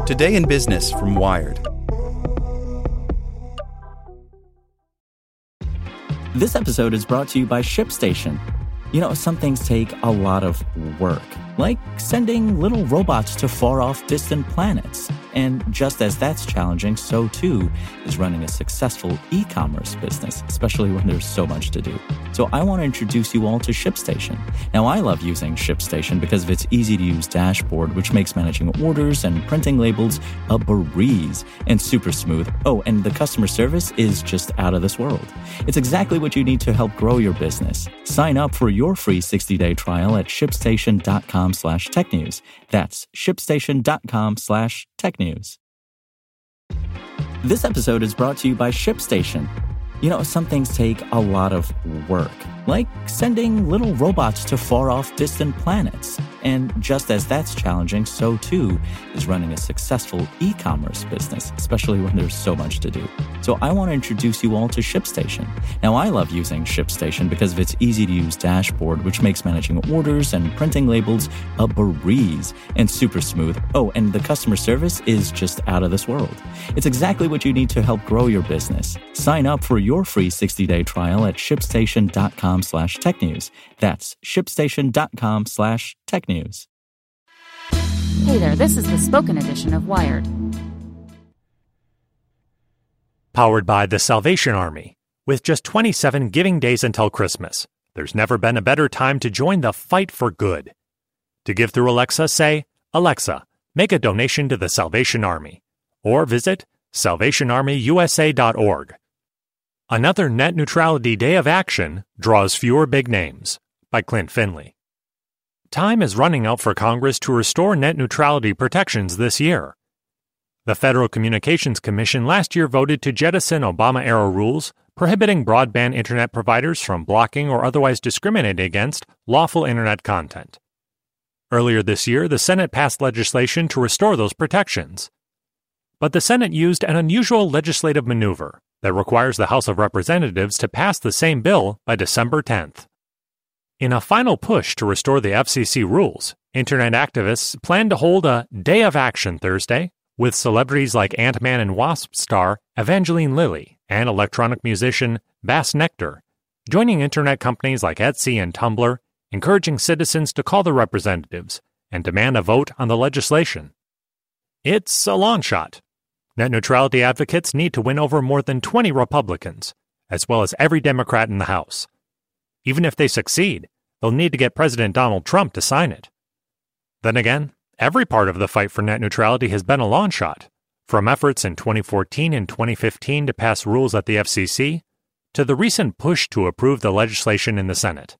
Today in Business from Wired. This episode is brought to you by ShipStation. You know, some things take a lot of work, like sending little robots to far-off distant planets. And just as that's challenging, so too is running a successful e-commerce business, especially when there's so much to do. So I want to introduce you all to ShipStation. Now, I love using ShipStation because of its easy-to-use dashboard, which makes managing orders and printing labels a breeze and super smooth. Oh, and the customer service is just out of this world. It's exactly what you need to help grow your business. Sign up for your free 60-day trial at shipstation.com/technews. That's shipstation.com/technews. This episode is brought to you by ShipStation. You know, some things take a lot of work, like sending little robots to far-off distant planets. And just as that's challenging, so too is running a successful e-commerce business, especially when there's so much to do. So I want to introduce you all to ShipStation. Now, I love using ShipStation because of its easy-to-use dashboard, which makes managing orders and printing labels a breeze and super smooth. Oh, and the customer service is just out of this world. It's exactly what you need to help grow your business. Sign up for your free 60-day trial at shipstation.com/technews. That's shipstation.com/technews. Hey there, this is the spoken edition of Wired. Powered by the Salvation Army. With just 27 giving days until Christmas, there's never been a better time to join the fight for good. To give through Alexa, say, "Alexa, make a donation to the Salvation Army," or visit salvationarmyusa.org. Another Net Neutrality Day of Action draws fewer big names, by Clint Finley. Time is running out for Congress to restore net neutrality protections this year. The Federal Communications Commission last year voted to jettison Obama-era rules prohibiting broadband internet providers from blocking or otherwise discriminating against lawful internet content. Earlier this year, the Senate passed legislation to restore those protections. But the Senate used an unusual legislative maneuver that requires the House of Representatives to pass the same bill by December 10th. In a final push to restore the FCC rules, Internet activists plan to hold a Day of Action Thursday with celebrities like Ant-Man and Wasp star Evangeline Lilly and electronic musician Bass Nectar, joining Internet companies like Etsy and Tumblr, encouraging citizens to call the representatives and demand a vote on the legislation. It's a long shot. Net neutrality advocates need to win over more than 20 Republicans, as well as every Democrat in the House. Even if they succeed, they'll need to get President Donald Trump to sign it. Then again, every part of the fight for net neutrality has been a long shot, from efforts in 2014 and 2015 to pass rules at the FCC, to the recent push to approve the legislation in the Senate.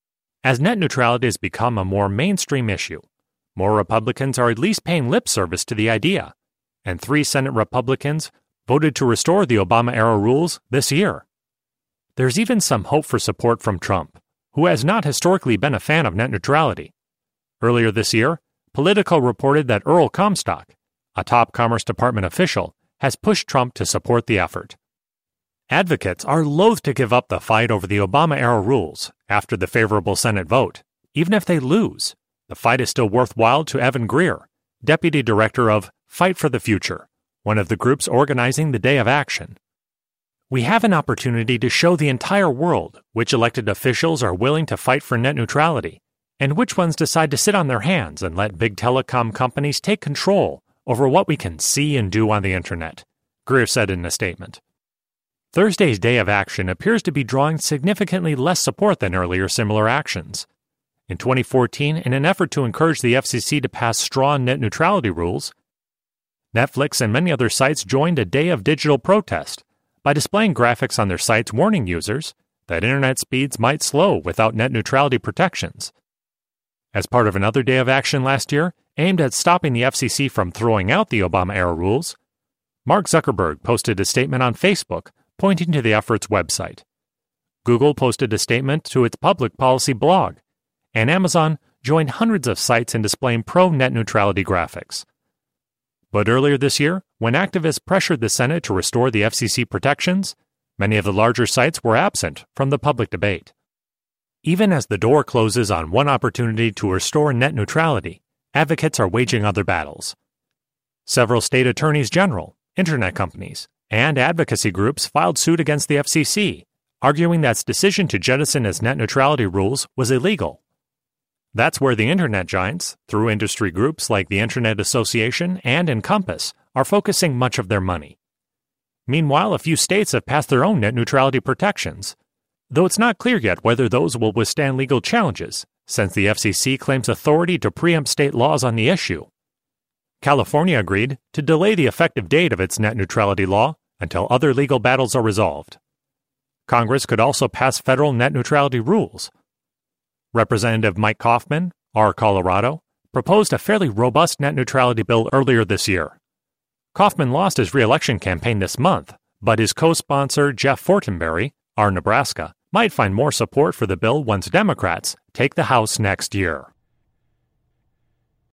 As net neutrality has become a more mainstream issue, more Republicans are at least paying lip service to the idea, and 3 Senate Republicans voted to restore the Obama-era rules this year. There's even some hope for support from Trump, who has not historically been a fan of net neutrality. Earlier this year, Politico reported that Earl Comstock, a top Commerce Department official, has pushed Trump to support the effort. Advocates are loath to give up the fight over the Obama-era rules after the favorable Senate vote. Even if they lose, the fight is still worthwhile to Evan Greer, Deputy Director of Fight for the Future, one of the groups organizing the Day of Action. We have an opportunity to show the entire world which elected officials are willing to fight for net neutrality, and which ones decide to sit on their hands and let big telecom companies take control over what we can see and do on the internet, Greer said in a statement. Thursday's Day of Action appears to be drawing significantly less support than earlier similar actions. In 2014, in an effort to encourage the FCC to pass strong net neutrality rules, Netflix and many other sites joined a day of digital protest by displaying graphics on their sites warning users that internet speeds might slow without net neutrality protections. As part of another Day of Action last year, aimed at stopping the FCC from throwing out the Obama-era rules, Mark Zuckerberg posted a statement on Facebook pointing to the effort's website. Google posted a statement to its public policy blog, and Amazon joined hundreds of sites in displaying pro-net neutrality graphics. But earlier this year, when activists pressured the Senate to restore the FCC protections, many of the larger sites were absent from the public debate. Even as the door closes on one opportunity to restore net neutrality, advocates are waging other battles. Several state attorneys general, internet companies, and advocacy groups filed suit against the FCC, arguing that its decision to jettison its net neutrality rules was illegal. That's where the internet giants, through industry groups like the Internet Association and Encompass, are focusing much of their money. Meanwhile, a few states have passed their own net neutrality protections, though it's not clear yet whether those will withstand legal challenges, since the FCC claims authority to preempt state laws on the issue. California agreed to delay the effective date of its net neutrality law until other legal battles are resolved. Congress could also pass federal net neutrality rules. Representative Mike Coffman, R. Colorado, proposed a fairly robust net neutrality bill earlier this year. Coffman lost his re-election campaign this month, but his co-sponsor Jeff Fortenberry, R. Nebraska, might find more support for the bill once Democrats take the House next year.